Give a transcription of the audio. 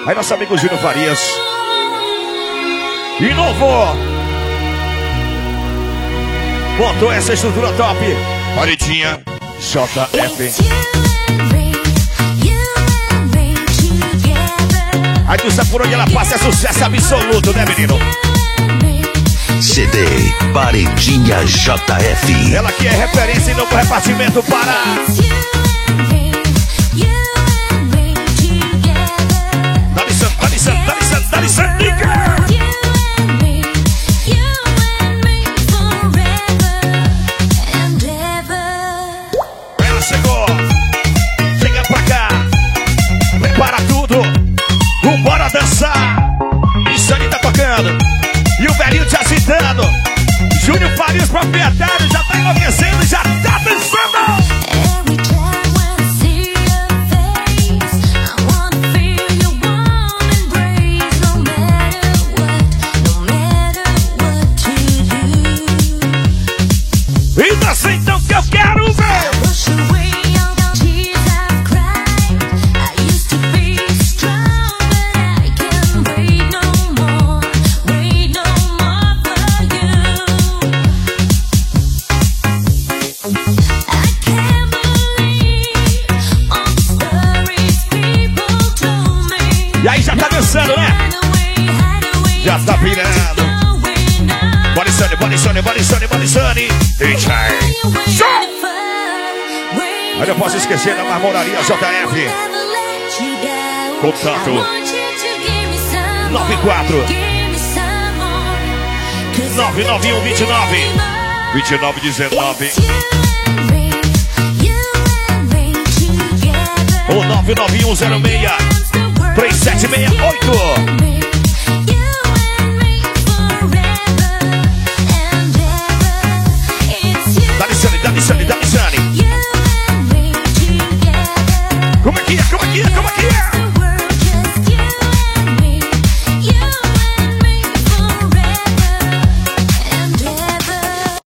Aí nosso amigo Júnior Farias inovou, montou essa estrutura top. Paredinha JF. Aí tu sabe por onde ela passa, é sucesso absoluto, né, menino? CD Paredinha JF. Ela que é referência em novo repartimento para... Dá licença, ela chegou, chega pra cá, prepara tudo, vambora dançar. Isso aí tá tocando, e o velhinho te agitando. Júnior Farias, proprietário, já tá enlouquecendo, já tá dançando. Então que eu quero ver. E aí já tá dançando, né? Já tá virando. Body Sunny. DJ. Aí eu posso esquecer da Marmoraria JF. Contato 94 991 29 19 ou 99106 3768.